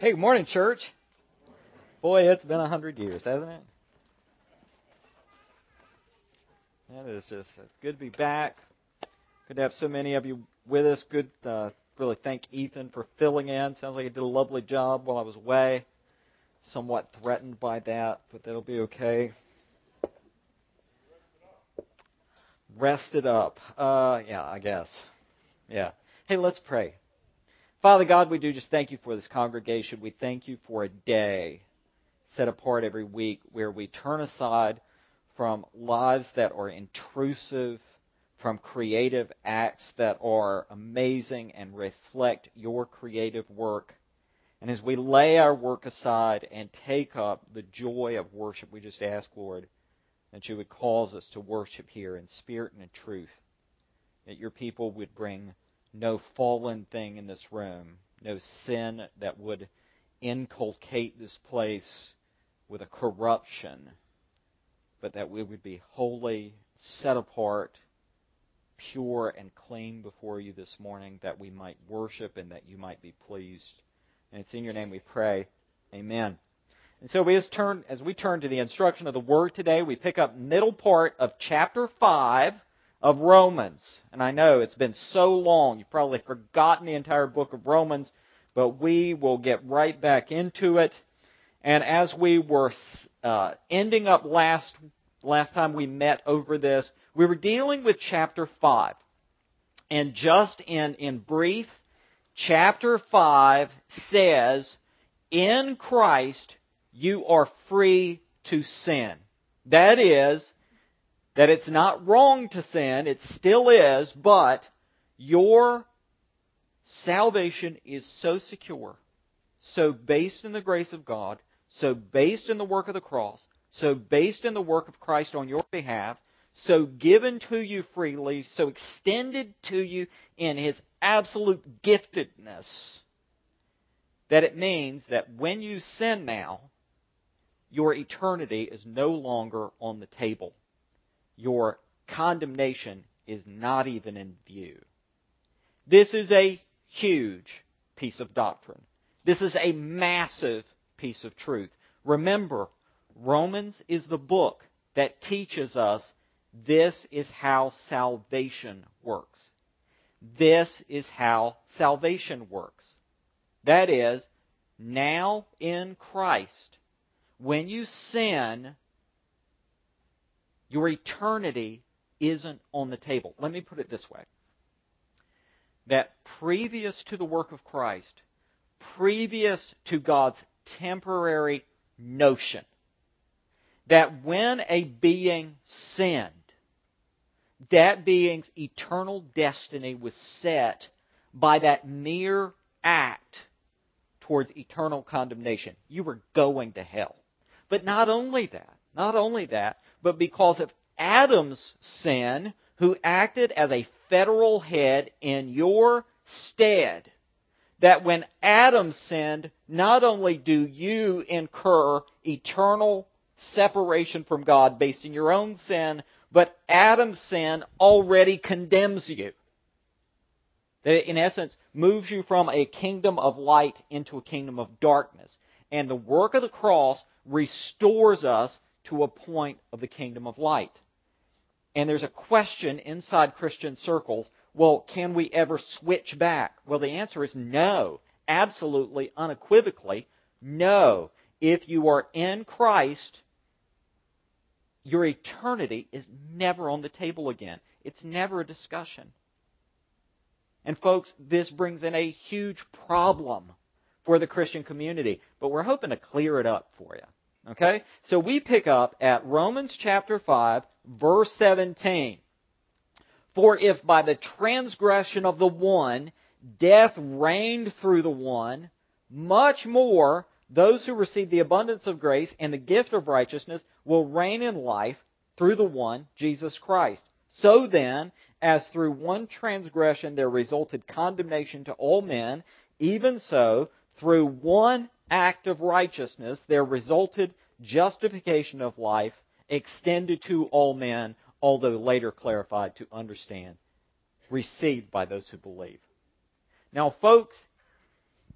Hey, good morning, church. Boy, it's been 100 years, hasn't it? It's good to be back. Good to have so many of you with us. Good really thank Ethan for filling in. Sounds like he did a lovely job while I was away. Somewhat threatened by that, but that'll be okay. Rested up. Yeah, I guess. Yeah. Hey, let's pray. Father God, we do just thank you for this congregation. We thank you for a day set apart every week where we turn aside from lives that are intrusive, from creative acts that are amazing and reflect your creative work. And as we lay our work aside and take up the joy of worship, we just ask, Lord, that you would cause us to worship here in spirit and in truth, that your people would bring no fallen thing in this room, no sin that would inculcate this place with a corruption, but that we would be holy, set apart, pure, and clean before you this morning, that we might worship and that you might be pleased. And it's in your name we pray. Amen. And so as we turn to the instruction of the Word today, we pick up middle part of chapter 5 of Romans. And I know it's been so long, you've probably forgotten the entire book of Romans, but we will get right back into it. And as we were ending up last time we met over this, we were dealing with chapter 5. And just in brief, chapter 5 says, in Christ you are free to sin. That is, that it's not wrong to sin, it still is, but your salvation is so secure, so based in the grace of God, so based in the work of the cross, so based in the work of Christ on your behalf, so given to you freely, so extended to you in His absolute giftedness, that it means that when you sin now, your eternity is no longer on the table. Your condemnation is not even in view. This is a huge piece of doctrine. This is a massive piece of truth. Remember, Romans is the book that teaches us this is how salvation works. This is how salvation works. That is, now in Christ, when you sin, your eternity isn't on the table. Let me put it this way. That previous to the work of Christ, previous to God's temporary notion, that when a being sinned, that being's eternal destiny was set by that mere act towards eternal condemnation. You were going to hell. But not only that, but because of Adam's sin, who acted as a federal head in your stead, that when Adam sinned, not only do you incur eternal separation from God based on your own sin, but Adam's sin already condemns you. That it, in essence, moves you from a kingdom of light into a kingdom of darkness. And the work of the cross restores us to a point of the kingdom of light. And there's a question inside Christian circles, well, can we ever switch back? Well, the answer is no. Absolutely, unequivocally, no. If you are in Christ, your eternity is never on the table again. It's never a discussion. And folks, this brings in a huge problem for the Christian community, but we're hoping to clear it up for you. Okay? So we pick up at Romans chapter 5, verse 17. For if by the transgression of the one, death reigned through the one, much more those who receive the abundance of grace and the gift of righteousness will reign in life through the one, Jesus Christ. So then, as through one transgression there resulted condemnation to all men, even so, through one act of righteousness there resulted justification of life extended to all men, although later clarified to understand, received by those who believe. Now, folks,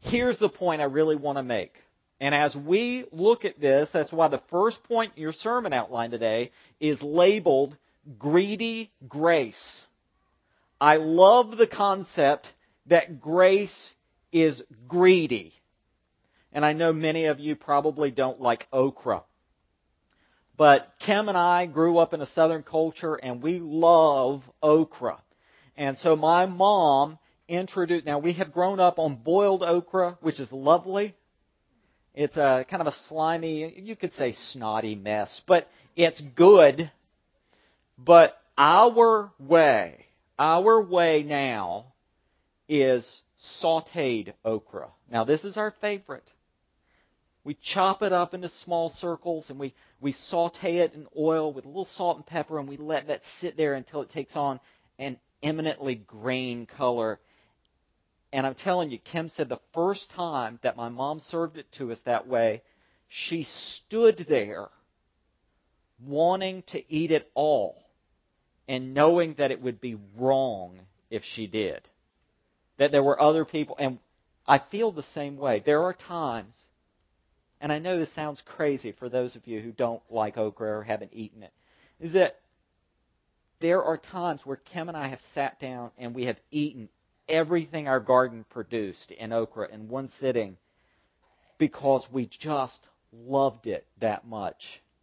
here's the point I really want to make. And as we look at this, that's why the first point in your sermon outline today is labeled Greedy Grace. I love the concept that grace is greedy. And I know many of you probably don't like okra. But Kim and I grew up in a Southern culture and we love okra. And so my mom introduced, now we have grown up on boiled okra, which is lovely. It's a kind of a slimy, you could say snotty mess, but it's good. But our way now is sautéed okra. Now this is our favorite. We chop it up into small circles and we sauté it in oil with a little salt and pepper, and we let that sit there until it takes on an eminently green color. And I'm telling you, Kim said the first time that my mom served it to us that way, she stood there wanting to eat it all and knowing that it would be wrong if she did. That there were other people, and I feel the same way. There are times, and I know this sounds crazy for those of you who don't like okra or haven't eaten it, is that there are times where Kim and I have sat down and we have eaten everything our garden produced in okra in one sitting because we just loved it that much.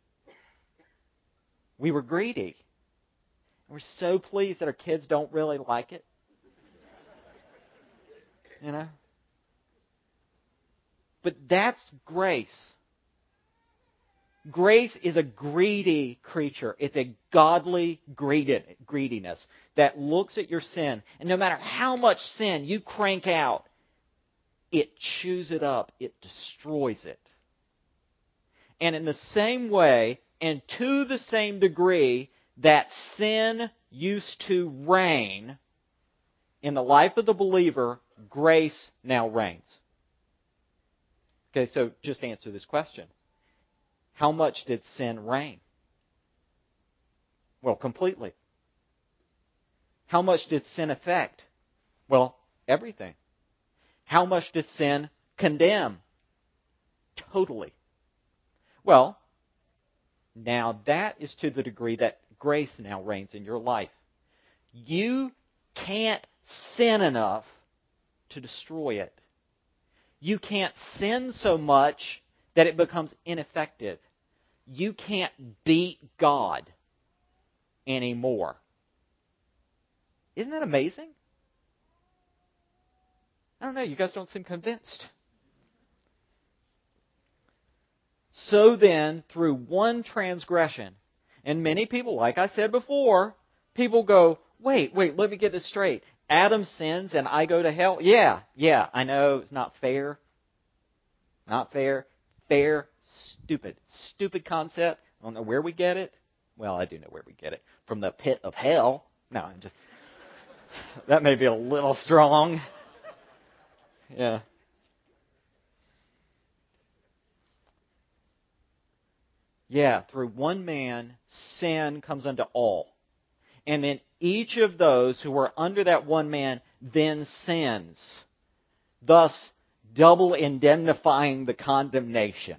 We were greedy. We're so pleased that our kids don't really like it. You know? But that's grace. Grace is a greedy creature. It's a godly greediness that looks at your sin, and no matter how much sin you crank out, it chews it up. It destroys it. And in the same way, and to the same degree that sin used to reign in the life of the believer, grace now reigns. Okay, so just answer this question. How much did sin reign? Well, completely. How much did sin affect? Well, everything. How much did sin condemn? Totally. Well, now that is to the degree that grace now reigns in your life. You can't sin enough to destroy it. You can't sin so much that it becomes ineffective. You can't beat God anymore. Isn't that amazing? I don't know, you guys don't seem convinced. So then, through one transgression, and many people, like I said before, people go, wait, let me get this straight. Adam sins and I go to hell? Yeah, I know it's not fair. Not fair. Fair, stupid concept. I don't know where we get it. Well, I do know where we get it. From the pit of hell. No, that may be a little strong. Yeah. Yeah, through one man, sin comes unto all. And then each of those who are under that one man then sins, thus double indemnifying the condemnation.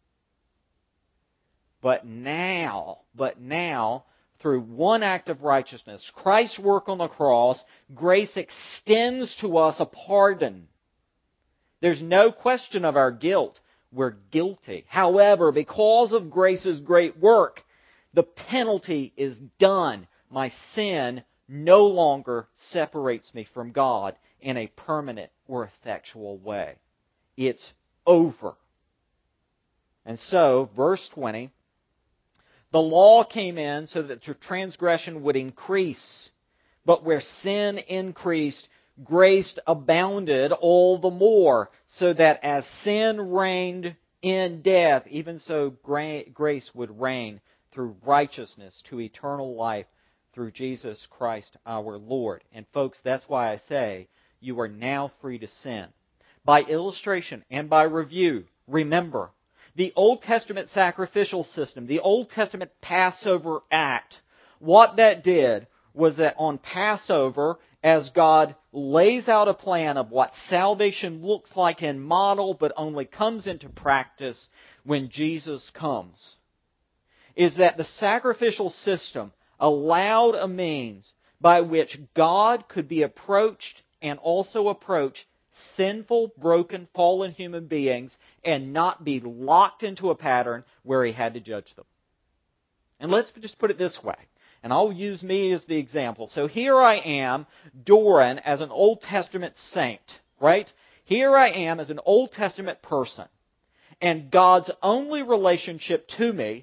But now, through one act of righteousness, Christ's work on the cross, grace extends to us a pardon. There's no question of our guilt. We're guilty. However, because of grace's great work, the penalty is done. My sin no longer separates me from God in a permanent or effectual way. It's over. And so, verse 20, the law came in so that your transgression would increase. But where sin increased, grace abounded all the more, so that as sin reigned in death, even so grace would reign through righteousness to eternal life through Jesus Christ our Lord. And folks, that's why I say you are now free to sin. By illustration and by review, remember, the Old Testament sacrificial system, the Old Testament Passover act, what that did was that on Passover, as God lays out a plan of what salvation looks like in model, but only comes into practice when Jesus comes, is that the sacrificial system allowed a means by which God could be approached and also approach sinful, broken, fallen human beings and not be locked into a pattern where He had to judge them. And let's just put it this way. And I'll use me as the example. So here I am, Doran, as an Old Testament saint, right? Here I am as an Old Testament person. And God's only relationship to me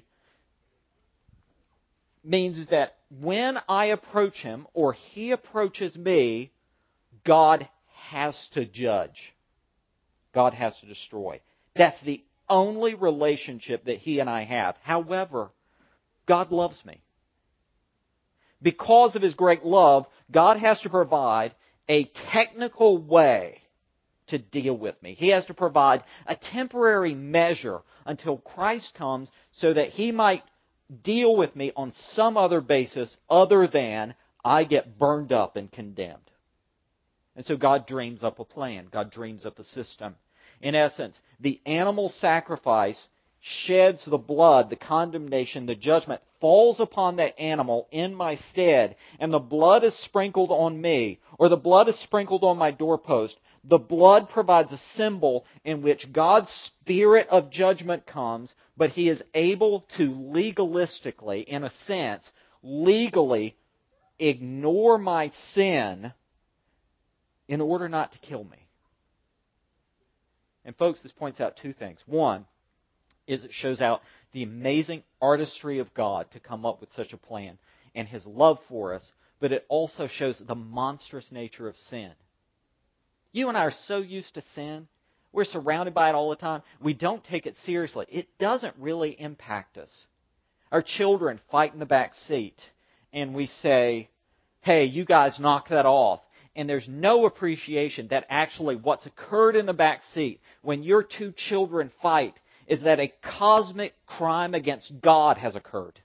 means that when I approach Him or He approaches me, God has to judge. God has to destroy. That's the only relationship that He and I have. However, God loves me. Because of His great love, God has to provide a technical way to deal with me. He has to provide a temporary measure until Christ comes so that He might deal with me on some other basis other than I get burned up and condemned. And so God dreams up a plan. God dreams up a system. In essence, the animal sacrifice sheds the blood, the condemnation, the judgment falls upon that animal in my stead, and the blood is sprinkled on me, or the blood is sprinkled on my doorpost. The blood provides a symbol in which God's spirit of judgment comes, but He is able to legalistically, in a sense, legally ignore my sin in order not to kill me. And folks, this points out two things. One is it shows out the amazing artistry of God to come up with such a plan and His love for us, but it also shows the monstrous nature of sin. You and I are so used to sin. We're surrounded by it all the time. We don't take it seriously. It doesn't really impact us. Our children fight in the back seat, and we say, hey, you guys knock that off. And there's no appreciation that actually what's occurred in the back seat when your two children fight is that a cosmic crime against God has occurred.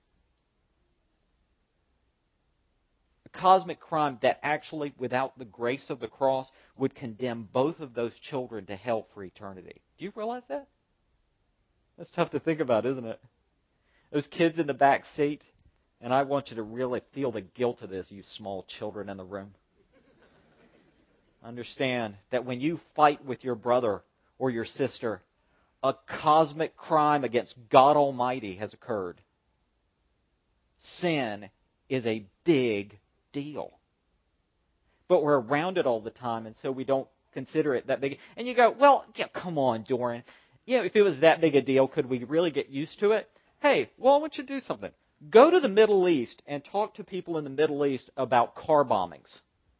A cosmic crime that actually, without the grace of the cross, would condemn both of those children to hell for eternity. Do you realize that? That's tough to think about, isn't it? Those kids in the back seat, and I want you to really feel the guilt of this, you small children in the room. Understand that when you fight with your brother or your sister, a cosmic crime against God Almighty has occurred. Sin is a big deal. But we're around it all the time, and so we don't consider it that big. And you go, well, yeah, come on, Doran. If it was that big a deal, could we really get used to it? Hey, well, I want you to do something. Go to the Middle East and talk to people in the Middle East about car bombings.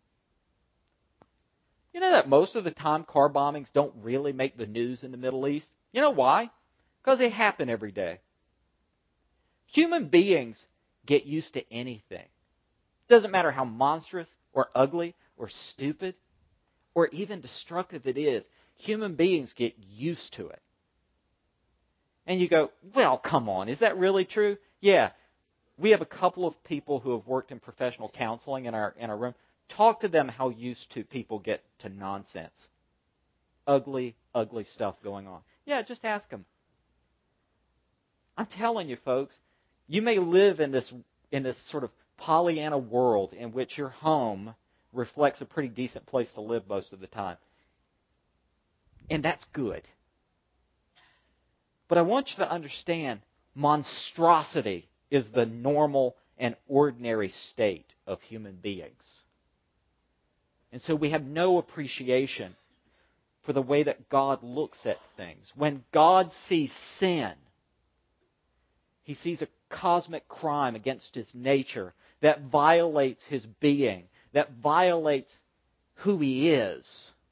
You know that most of the time car bombings don't really make the news in the Middle East? You know why? Because they happen every day. Human beings get used to anything. It doesn't matter how monstrous or ugly or stupid or even destructive it is. Human beings get used to it. And you go, well, come on, is that really true? Yeah. We have a couple of people who have worked in professional counseling in our room. Talk to them how used to people get to nonsense. Ugly, ugly stuff going on. Yeah, just ask them. I'm telling you, folks, you may live in this sort of Pollyanna world in which your home reflects a pretty decent place to live most of the time. And that's good. But I want you to understand, monstrosity is the normal and ordinary state of human beings. And so we have no appreciation for the way that God looks at things. When God sees sin, He sees a cosmic crime against His nature that violates His being, that violates who He is.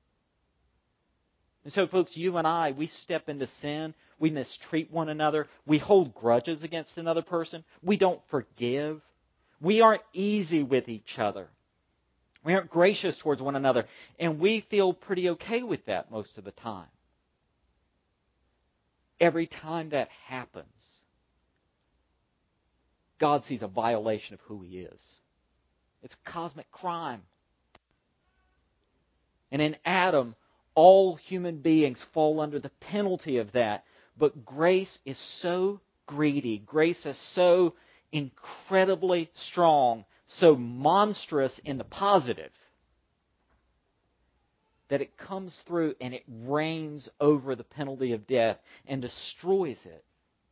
And so, folks, you and I, we step into sin, we mistreat one another, we hold grudges against another person, we don't forgive, we aren't easy with each other. We aren't gracious towards one another, and we feel pretty okay with that most of the time. Every time that happens, God sees a violation of who He is. It's a cosmic crime. And in Adam, all human beings fall under the penalty of that. But grace is so greedy. Grace is so incredibly strong, so monstrous in the positive, that it comes through and it reigns over the penalty of death and destroys it.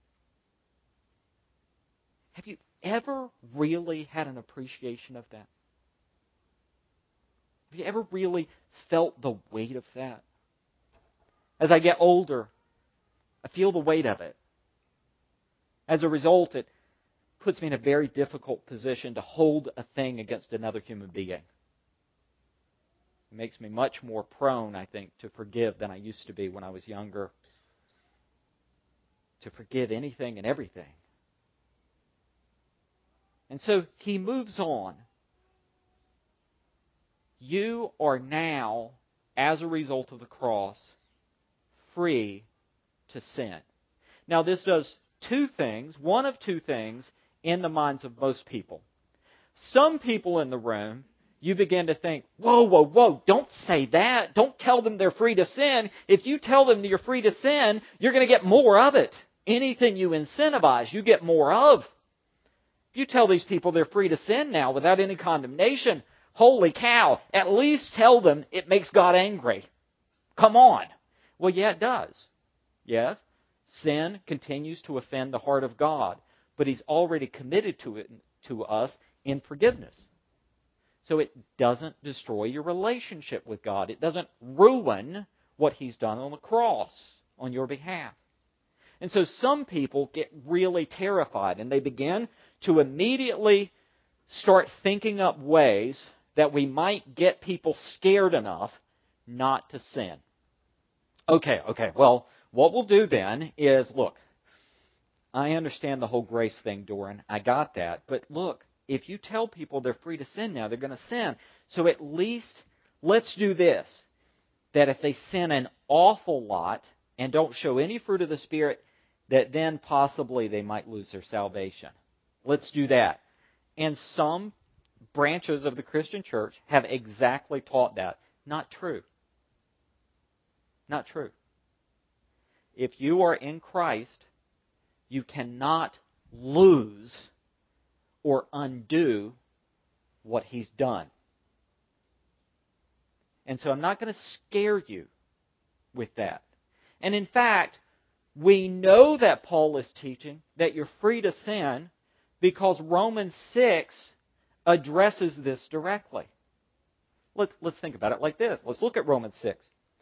Have you ever really had an appreciation of that? Have you ever really felt the weight of that? As I get older, I feel the weight of it. As a result, it puts me in a very difficult position to hold a thing against another human being. It makes me much more prone, I think, to forgive than I used to be when I was younger. To forgive anything and everything. And so he moves on. You are now, as a result of the cross, free to sin. Now this does one of two things in the minds of most people. Some people in the room, you begin to think, whoa, don't say that. Don't tell them they're free to sin. If you tell them that you're free to sin, you're going to get more of it. Anything you incentivize, you get more of. If you tell these people they're free to sin now without any condemnation, holy cow, at least tell them it makes God angry. Come on. Well, yeah, it does. Yes, sin continues to offend the heart of God, but He's already committed to us in forgiveness. So it doesn't destroy your relationship with God. It doesn't ruin what He's done on the cross on your behalf. And so some people get really terrified and they begin to immediately start thinking up ways that we might get people scared enough not to sin. Okay, well, what we'll do then is, look, I understand the whole grace thing, Doran. I got that. But look, if you tell people they're free to sin now, they're going to sin. So at least let's do this. That if they sin an awful lot and don't show any fruit of the Spirit, that then possibly they might lose their salvation. Let's do that. And some branches of the Christian church have exactly taught that. Not true. Not true. If you are in Christ, you cannot lose or undo what He's done. And so I'm not going to scare you with that. And in fact, we know that Paul is teaching that you're free to sin because Romans 6 addresses this directly. Let's think about it like this. Let's look at Romans 6.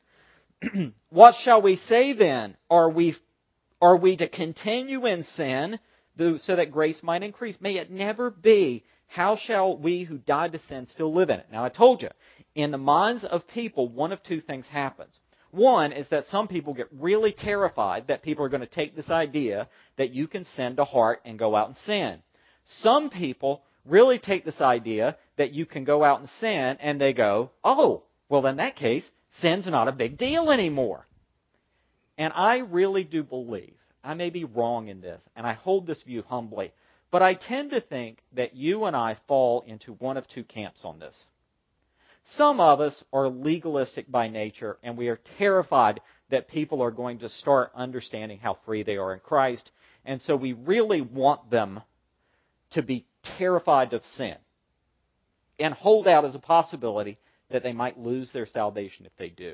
What shall we say then? Are we to continue in sin so that grace might increase? May it never be. How shall we who died to sin still live in it? Now I told you, in the minds of people, one of two things happens. One is that some people get really terrified that people are going to take this idea that you can sin to heart and go out and sin. Some people really take this idea that you can go out and sin and they go, oh, well in that case, sin's not a big deal anymore. And I really do believe, I may be wrong in this, and I hold this view humbly, but I tend to think that you and I fall into one of two camps on this. Some of us are legalistic by nature, and we are terrified that people are going to start understanding how free they are in Christ, and so we really want them to be terrified of sin and hold out as a possibility that they might lose their salvation if they do.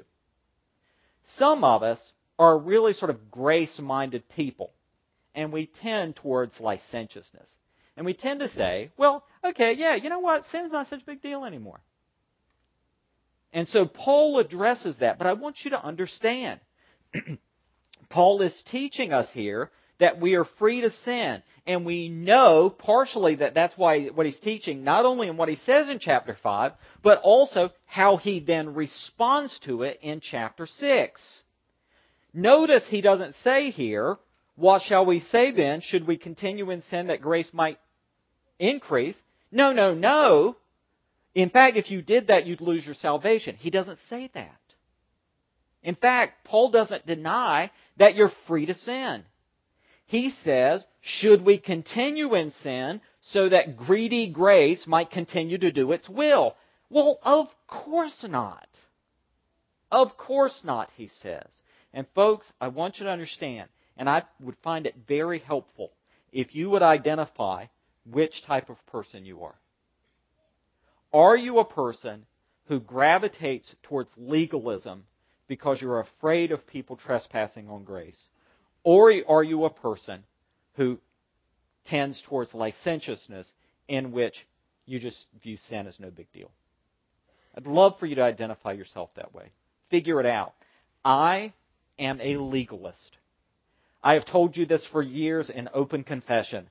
Some of us are really sort of grace-minded people, and we tend towards licentiousness. And we tend to say, well, okay, yeah, you know what? Sin's not such a big deal anymore. And so Paul addresses that, but I want you to understand. Paul is teaching us here that we are free to sin. And we know partially that that's why what he's teaching, not only in what he says in chapter 5, but also how he then responds to it in chapter 6. Notice he doesn't say here, what shall we say then? Should we continue in sin that grace might increase? No. In fact, if you did that, you'd lose your salvation. He doesn't say that. In fact, Paul doesn't deny that you're free to sin. He says, should we continue in sin so that greedy grace might continue to do its will? Well, of course not. Of course not, he says. And folks, I want you to understand, and I would find it very helpful if you would identify which type of person you are. Are you a person who gravitates towards legalism because you're afraid of people trespassing on grace? Or are you a person who tends towards licentiousness in which you just view sin as no big deal? I'd love for you to identify yourself that way. Figure it out. I am a legalist. I have told you this for years in open confession.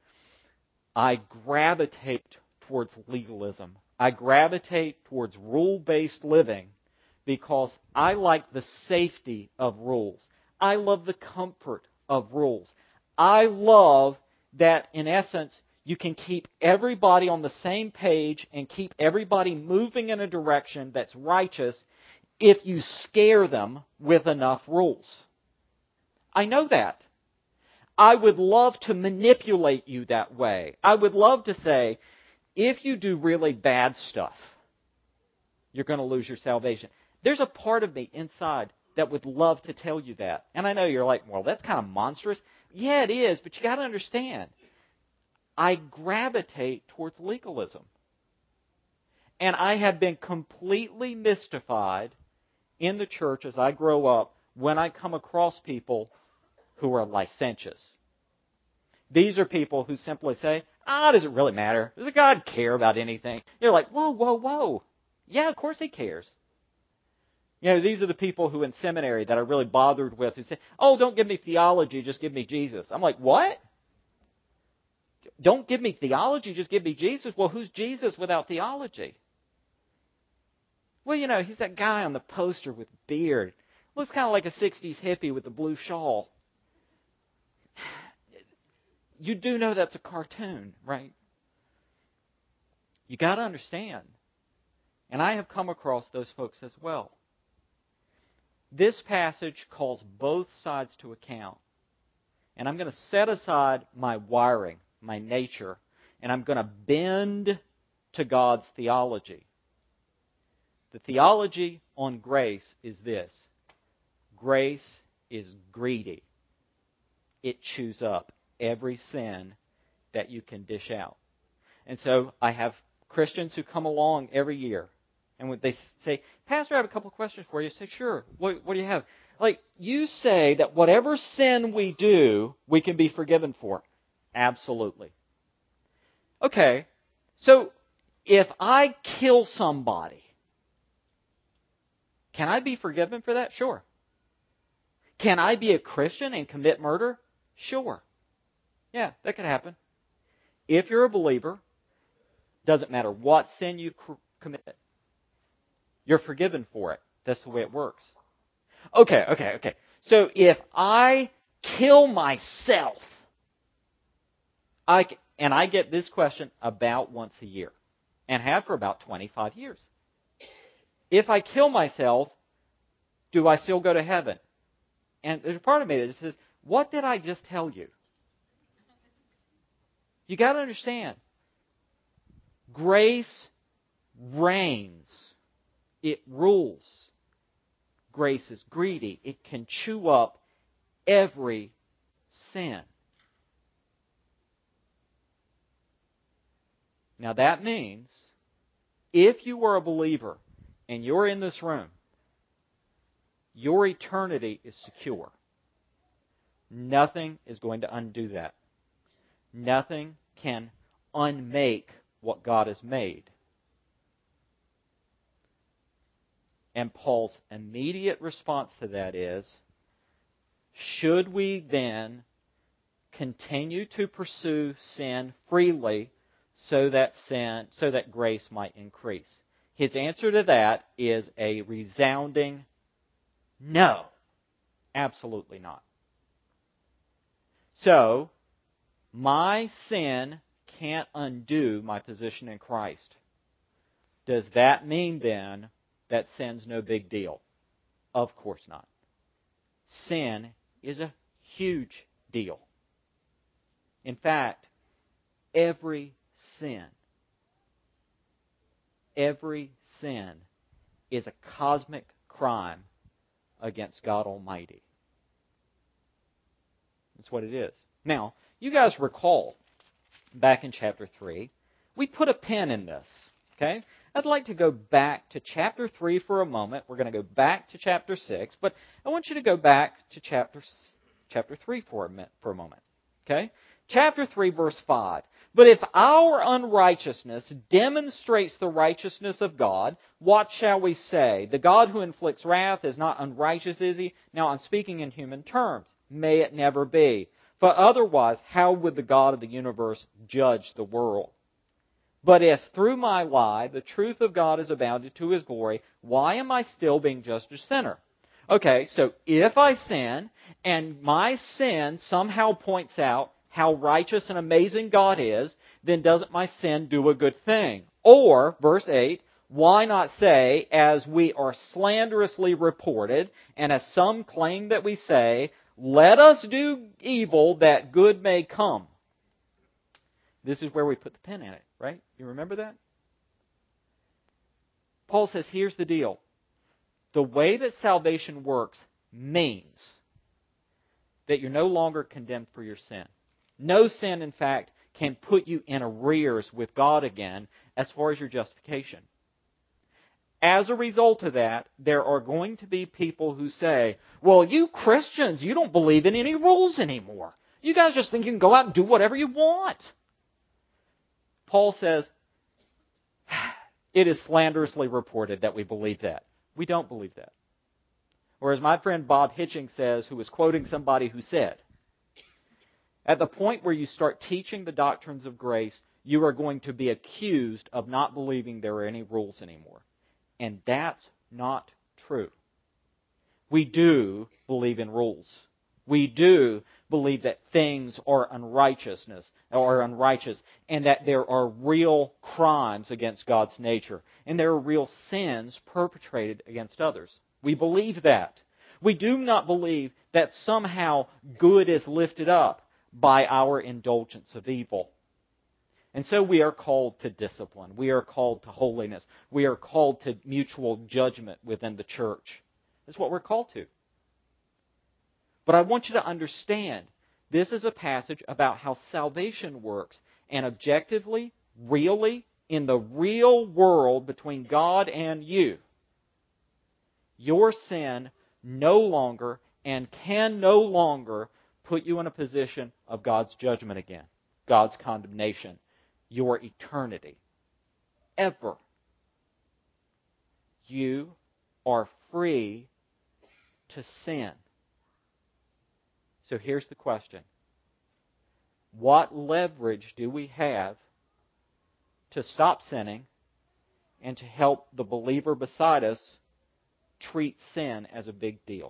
I gravitate towards legalism. I gravitate towards rule-based living because I like the safety of rules. I love the comfort of rules. I love that, in essence, you can keep everybody on the same page and keep everybody moving in a direction that's righteous if you scare them with enough rules. I know that. I would love to manipulate you that way. I would love to say, if you do really bad stuff, you're going to lose your salvation. There's a part of me inside that would love to tell you that. And I know you're like, well, that's kind of monstrous. Yeah, it is, but you got to understand, I gravitate towards legalism. And I have been completely mystified in the church as I grow up when I come across people who are licentious. These are people who simply say, does it really matter? Does God care about anything? You're like, whoa, whoa, whoa. Yeah, of course He cares. You know, these are the people who in seminary that are really bothered with who say, don't give me theology, just give me Jesus. I'm like, what? Don't give me theology, just give me Jesus? Well, who's Jesus without theology? Well, you know, he's that guy on the poster with beard. Looks kind of like a 60s hippie with the blue shawl. You do know that's a cartoon, right? You got to understand. And I have come across those folks as well. This passage calls both sides to account. And I'm going to set aside my wiring, my nature, and I'm going to bend to God's theology. The theology on grace is this. Grace is greedy. It chews up every sin that you can dish out. And so I have Christians who come along every year. And when they say, Pastor, I have a couple of questions for you. I say, sure. What do you have? Like, you say that whatever sin we do, we can be forgiven for. Absolutely. Okay. So, if I kill somebody, can I be forgiven for that? Sure. Can I be a Christian and commit murder? Sure. Yeah, that could happen. If you're a believer, doesn't matter what sin you commit, you're forgiven for it. That's the way it works. Okay. So if I kill myself, I get this question about once a year, and have for about 25 years. If I kill myself, do I still go to heaven? And there's a part of me that says, what did I just tell you? You got to understand, grace reigns. It rules. Grace is greedy. It can chew up every sin. Now that means, if you are a believer and you're in this room, your eternity is secure. Nothing is going to undo that. Nothing can unmake what God has made. And Paul's immediate response to that is, should we then continue to pursue sin freely so that grace might increase? His answer to that is a resounding no. Absolutely not. So, my sin can't undo my position in Christ. Does that mean then that sin's no big deal? Of course not. Sin is a huge deal. In fact, every sin is a cosmic crime against God Almighty. That's what it is. Now, you guys recall, back in chapter 3, we put a pin in this. Okay? I'd like to go back to chapter 3 for a moment. We're going to go back to chapter 6, but I want you to go back to chapter 3 for a moment. Okay? Chapter 3, verse 5. But if our unrighteousness demonstrates the righteousness of God, what shall we say? The God who inflicts wrath is not unrighteous, is He? Now I'm speaking in human terms. May it never be. For otherwise, how would the God of the universe judge the world? But if through my lie the truth of God is abounded to His glory, why am I still being judged a sinner? Okay, so if I sin, and my sin somehow points out how righteous and amazing God is, then doesn't my sin do a good thing? Or, verse 8, why not say, as we are slanderously reported, and as some claim that we say, let us do evil that good may come? This is where we put the pin in it, right? You remember that? Paul says, here's the deal. The way that salvation works means that you're no longer condemned for your sin. No sin, in fact, can put you in arrears with God again as far as your justification. As a result of that, there are going to be people who say, well, you Christians, you don't believe in any rules anymore. You guys just think you can go out and do whatever you want. Paul says, it is slanderously reported that we believe that. We don't believe that. Or as my friend Bob Hitching says, who was quoting somebody who said, at the point where you start teaching the doctrines of grace, you are going to be accused of not believing there are any rules anymore. And that's not true. We do believe in rules. We do believe that things are unrighteous, and that there are real crimes against God's nature, and there are real sins perpetrated against others. We believe that. We do not believe that somehow good is lifted up by our indulgence of evil. And so we are called to discipline. We are called to holiness. We are called to mutual judgment within the church. That's what we're called to. But I want you to understand, this is a passage about how salvation works, and objectively, really, in the real world between God and you, your sin no longer and can no longer put you in a position of God's judgment again, God's condemnation, your eternity. Ever. You are free to sin. So here's the question. What leverage do we have to stop sinning and to help the believer beside us treat sin as a big deal?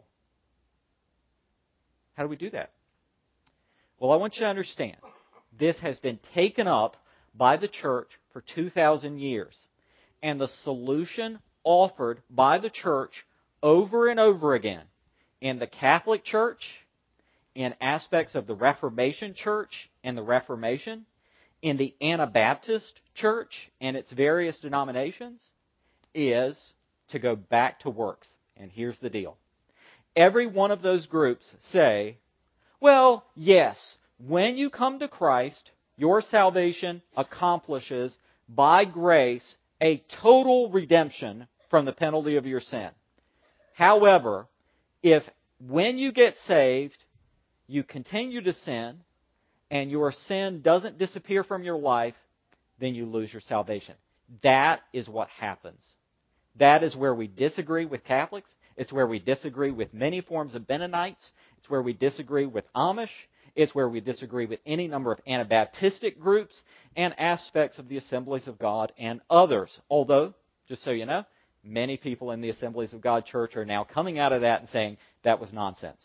How do we do that? Well, I want you to understand, this has been taken up by the church for 2,000 years. And the solution offered by the church over and over again in the Catholic Church, in aspects of the Reformation Church and the Reformation, in the Anabaptist Church and its various denominations, is to go back to works. And here's the deal. Every one of those groups say, well, yes, when you come to Christ, your salvation accomplishes, by grace, a total redemption from the penalty of your sin. However, if when you get saved, you continue to sin, and your sin doesn't disappear from your life, then you lose your salvation. That is what happens. That is where we disagree with Catholics. It's where we disagree with many forms of Mennonites. It's where we disagree with Amish. It's where we disagree with any number of Anabaptistic groups and aspects of the Assemblies of God and others. Although, just so you know, many people in the Assemblies of God Church are now coming out of that and saying that was nonsense.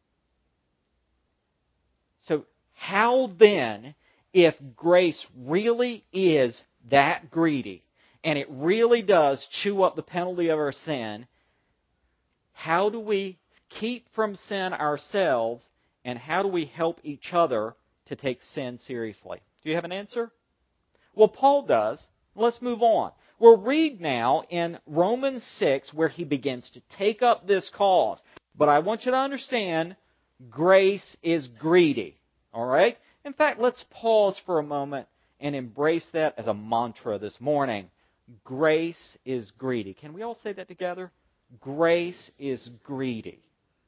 So how then, if grace really is that greedy, and it really does chew up the penalty of our sin, how do we keep from sin ourselves, and how do we help each other to take sin seriously? Do you have an answer? Well, Paul does. Let's move on. We'll read now in Romans 6 where he begins to take up this cause. But I want you to understand, grace is greedy. All right? In fact, let's pause for a moment and embrace that as a mantra this morning. Grace is greedy. Can we all say that together? Grace is greedy.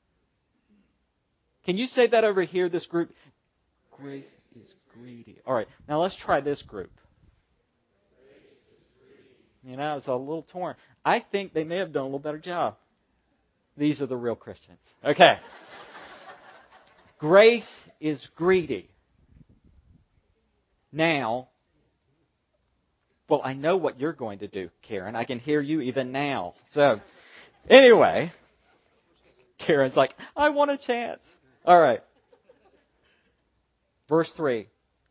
Can you say that over here, this group? Grace is greedy. All right, now let's try this group. You know, it's a little torn. I think they may have done a little better job. These are the real Christians. Okay. Grace is greedy. Now, well, I know what you're going to do, Karen. I can hear you even now. So, anyway, Karen's like, I want a chance. All right. Verse 3.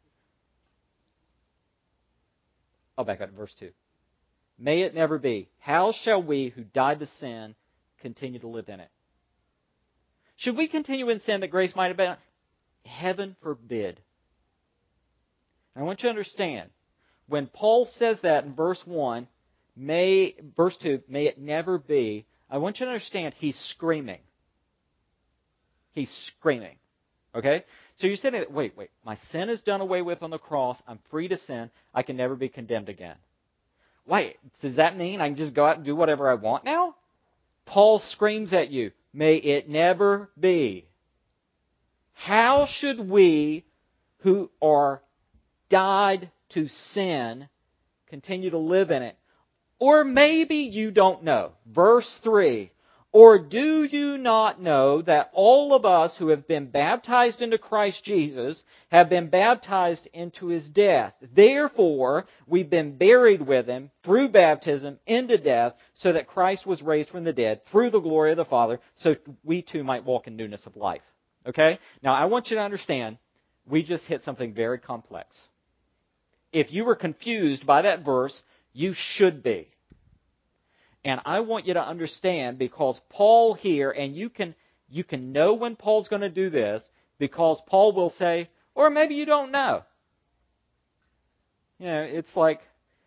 I'll back up to verse 2. May it never be. How shall we who died to sin continue to live in it? Should we continue in sin that grace might abound? Heaven forbid. I want you to understand, when Paul says that in verse 1, verse 2, may it never be, I want you to understand he's screaming. He's screaming. Okay? So you're saying, wait, my sin is done away with on the cross. I'm free to sin. I can never be condemned again. Wait, does that mean I can just go out and do whatever I want now? Paul screams at you, may it never be. How should we who are died to sin continue to live in it? Or maybe you don't know. Verse 3. Or do you not know that all of us who have been baptized into Christ Jesus have been baptized into His death? Therefore, we've been buried with Him through baptism into death, so that Christ was raised from the dead through the glory of the Father, so we too might walk in newness of life. Okay? Now, I want you to understand, we just hit something very complex. If you were confused by that verse, you should be. And I want you to understand, because Paul here, and you can know when Paul's going to do this, because Paul will say, or maybe you don't know. You know, it's like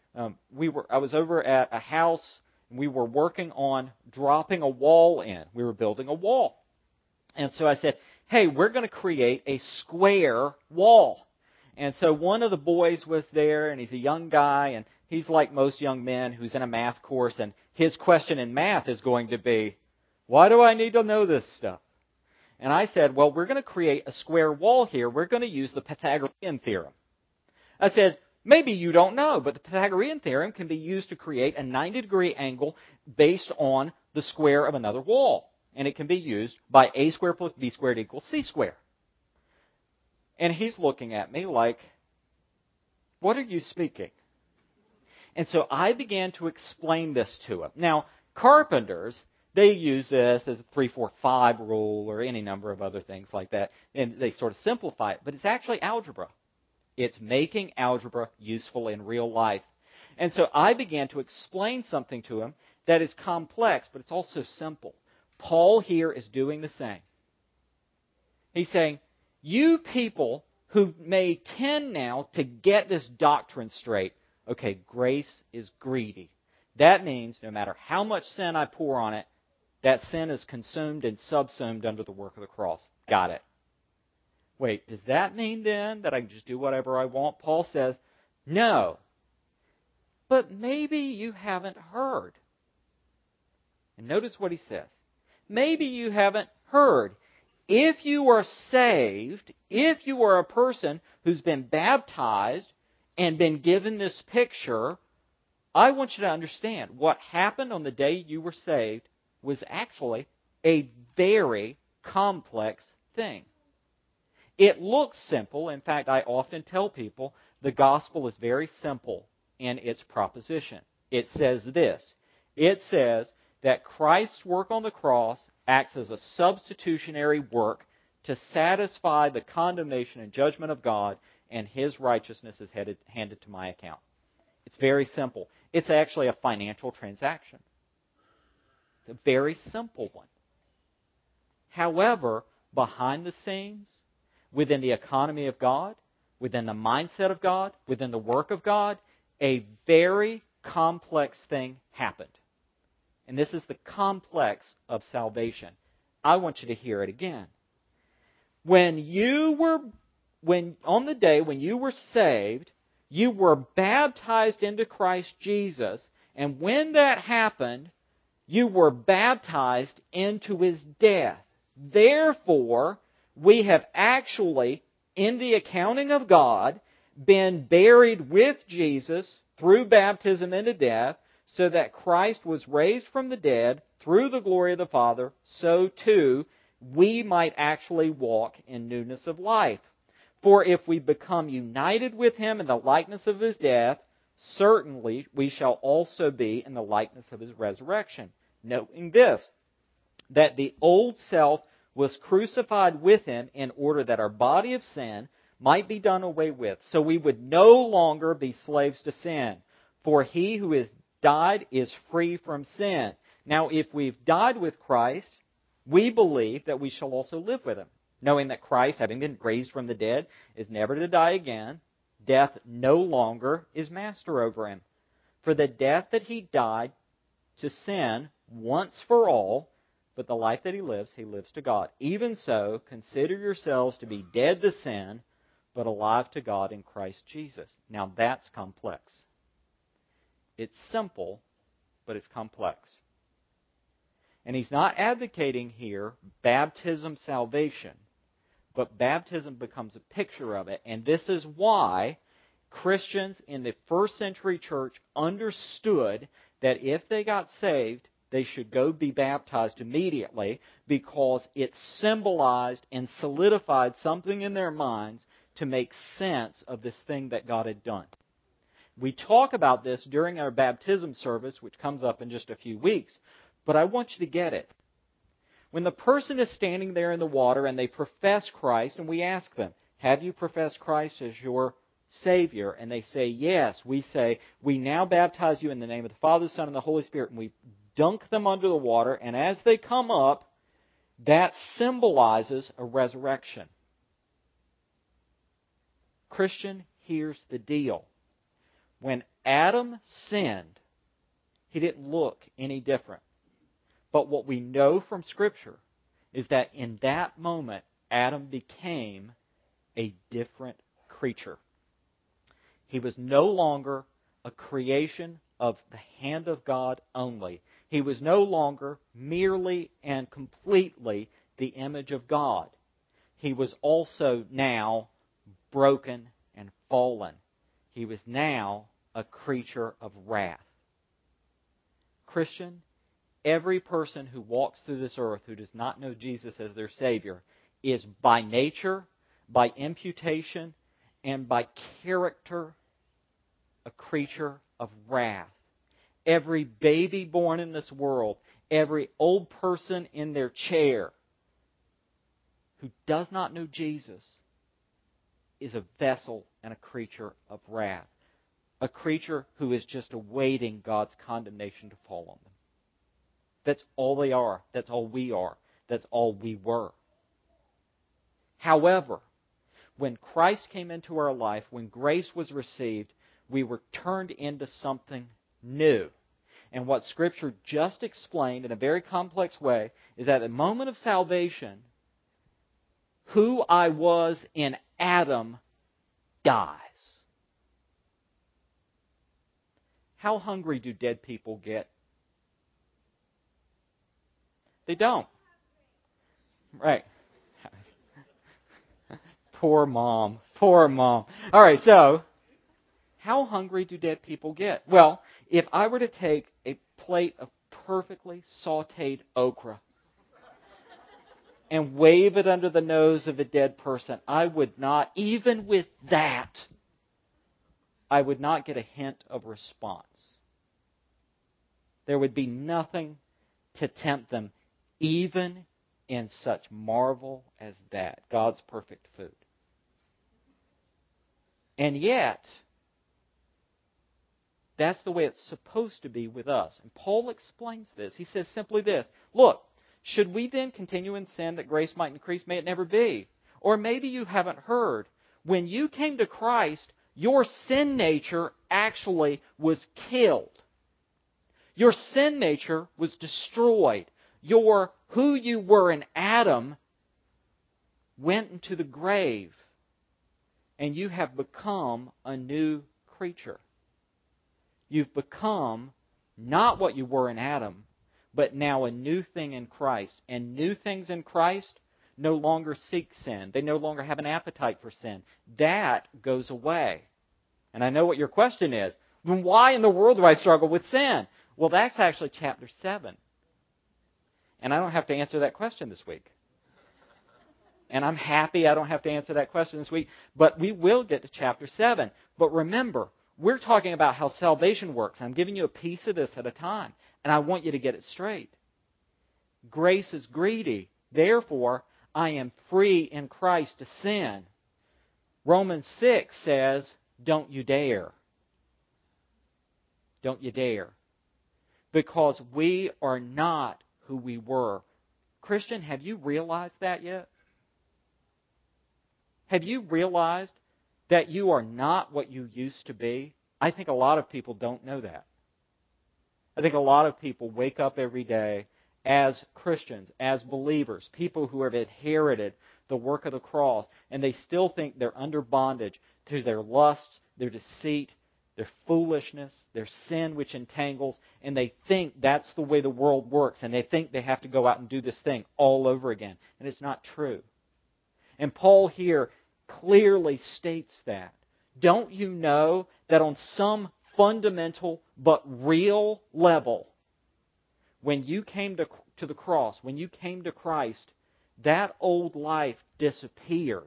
I was over at a house, and we were working on dropping a wall in. We were building a wall. And so I said, hey, we're going to create a square wall. And so one of the boys was there, and he's a young guy, and he's like most young men who's in a math course, and his question in math is going to be, why do I need to know this stuff? And I said, well, we're going to create a square wall here. We're going to use the Pythagorean theorem. I said, maybe you don't know, but the Pythagorean theorem can be used to create a 90-degree angle based on the square of another wall. And it can be used by a squared plus b squared equals c squared. And he's looking at me like, what are you speaking? And so I began to explain this to him. Now, carpenters, they use this as a 3-4-5 rule or any number of other things like that. And they sort of simplify it. But it's actually algebra. It's making algebra useful in real life. And so I began to explain something to him that is complex, but it's also simple. Paul here is doing the same. He's saying, you people who may tend now to get this doctrine straight, okay, grace is greedy. That means no matter how much sin I pour on it, that sin is consumed and subsumed under the work of the cross. Got it. Wait, does that mean then that I can just do whatever I want? Paul says, no. But maybe you haven't heard. And notice what he says. Maybe you haven't heard. If you are saved, if you are a person who's been baptized and been given this picture, I want you to understand what happened on the day you were saved was actually a very complex thing. It looks simple. In fact, I often tell people the gospel is very simple in its proposition. It says this. It says that Christ's work on the cross acts as a substitutionary work to satisfy the condemnation and judgment of God, and His righteousness is handed to my account. It's very simple. It's actually a financial transaction. It's a very simple one. However, behind the scenes, within the economy of God, within the mindset of God, within the work of God, a very complex thing happened. And this is the complex of salvation. I want you to hear it again. On the day when you were saved, you were baptized into Christ Jesus, and when that happened, you were baptized into His death. Therefore, we have actually, in the accounting of God, been buried with Jesus through baptism into death, so that Christ was raised from the dead through the glory of the Father, so too we might actually walk in newness of life. For if we become united with Him in the likeness of His death, certainly we shall also be in the likeness of His resurrection. Knowing this, that the old self was crucified with Him in order that our body of sin might be done away with, so we would no longer be slaves to sin. For he who is died is free from sin. Now, if we've died with Christ, we believe that we shall also live with Him, knowing that Christ, having been raised from the dead, is never to die again. Death no longer is master over Him. For the death that He died to sin once for all, but the life that He lives to God. Even so, consider yourselves to be dead to sin, but alive to God in Christ Jesus. Now that's complex. It's simple, but it's complex. And he's not advocating here baptism salvation, but baptism becomes a picture of it. And this is why Christians in the first century church understood that if they got saved, they should go be baptized immediately, because it symbolized and solidified something in their minds to make sense of this thing that God had done. We talk about this during our baptism service, which comes up in just a few weeks, but I want you to get it. When the person is standing there in the water and they profess Christ, and we ask them, have you professed Christ as your Savior? And they say, yes. We say, we now baptize you in the name of the Father, the Son, and the Holy Spirit. And we dunk them under the water, and as they come up, that symbolizes a resurrection. Christian, here's the deal. When Adam sinned, he didn't look any different. But what we know from Scripture is that in that moment, Adam became a different creature. He was no longer a creation of the hand of God only. He was no longer merely and completely the image of God. He was also now broken and fallen. He was now a creature of wrath. Christian, every person who walks through this earth who does not know Jesus as their Savior is by nature, by imputation, and by character a creature of wrath. Every baby born in this world, every old person in their chair who does not know Jesus is a vessel and a creature of wrath. A creature who is just awaiting God's condemnation to fall on them. That's all they are. That's all we are. That's all we were. However, when Christ came into our life, when grace was received, we were turned into something new. And what Scripture just explained in a very complex way is that at the moment of salvation, who I was in Adam dies. How hungry do dead people get? They don't. Right. Poor mom. Poor mom. All right, so how hungry do dead people get? Well, if I were to take a plate of perfectly sautéed okra and wave it under the nose of a dead person, I would not, even with that, I would not get a hint of response. There would be nothing to tempt them, even in such marvel as that, God's perfect food. And yet, that's the way it's supposed to be with us. And Paul explains this. He says simply this, look, should we then continue in sin that grace might increase? May it never be. Or maybe you haven't heard. When you came to Christ, your sin nature actually was killed. Your sin nature was destroyed. Who you were in Adam went into the grave, and you have become a new creature. You've become not what you were in Adam, but now a new thing in Christ. And new things in Christ no longer seek sin. They no longer have an appetite for sin. That goes away. And I know what your question is. Then why in the world do I struggle with sin? Well, that's actually chapter 7. And I don't have to answer that question this week. And I'm happy I don't have to answer that question this week. But we will get to chapter 7. But remember, we're talking about how salvation works. I'm giving you a piece of this at a time. And I want you to get it straight. Grace is greedy. Therefore, I am free in Christ to sin. Romans 6 says, don't you dare. Don't you dare. Because we are not who we were. Christian, have you realized that yet? Have you realized that you are not what you used to be? I think a lot of people don't know that. I think a lot of people wake up every day as Christians, as believers, people who have inherited the work of the cross, and they still think they're under bondage to their lusts, their deceit, their foolishness, their sin which entangles, and they think that's the way the world works, and they think they have to go out and do this thing all over again. And it's not true. And Paul here clearly states that. Don't you know that on some fundamental but real level, when you came to the cross, when you came to Christ, that old life disappeared?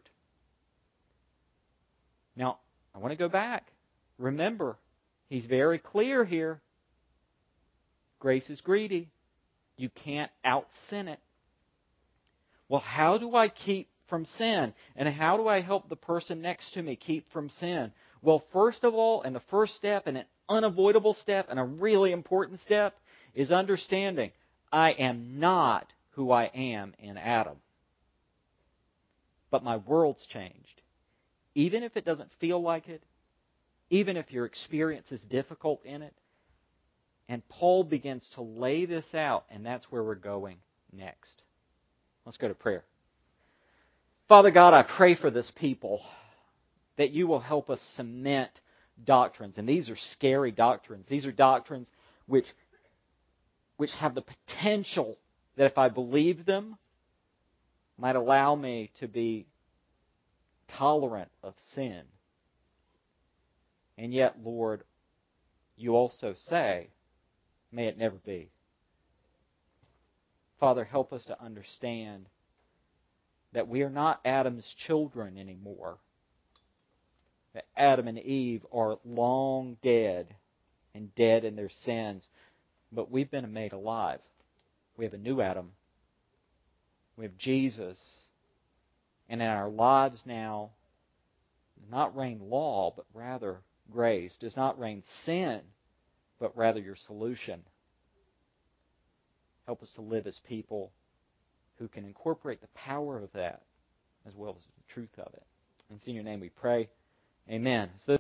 Now, I want to go back. Remember, he's very clear here. Grace is greedy. You can't out-sin it. Well, how do I keep from sin? And how do I help the person next to me keep from sin? Well, first of all, and the first step, and an unavoidable step, and a really important step, is understanding I am not who I am in Adam. But my world's changed. Even if it doesn't feel like it, even if your experience is difficult in it. And Paul begins to lay this out, and that's where we're going next. Let's go to prayer. Father God, I pray for this people that you will help us cement doctrines. And these are scary doctrines. These are doctrines which have the potential that if I believe them, might allow me to be tolerant of sin. And yet, Lord, you also say, may it never be. Father, help us to understand that we are not Adam's children anymore. That Adam and Eve are long dead and dead in their sins. But we've been made alive. We have a new Adam. We have Jesus. And in our lives now, does not reign law, but rather grace. Does not reign sin, but rather your solution. Help us to live as people who can incorporate the power of that as well as the truth of it. And it's in your name we pray. Amen. So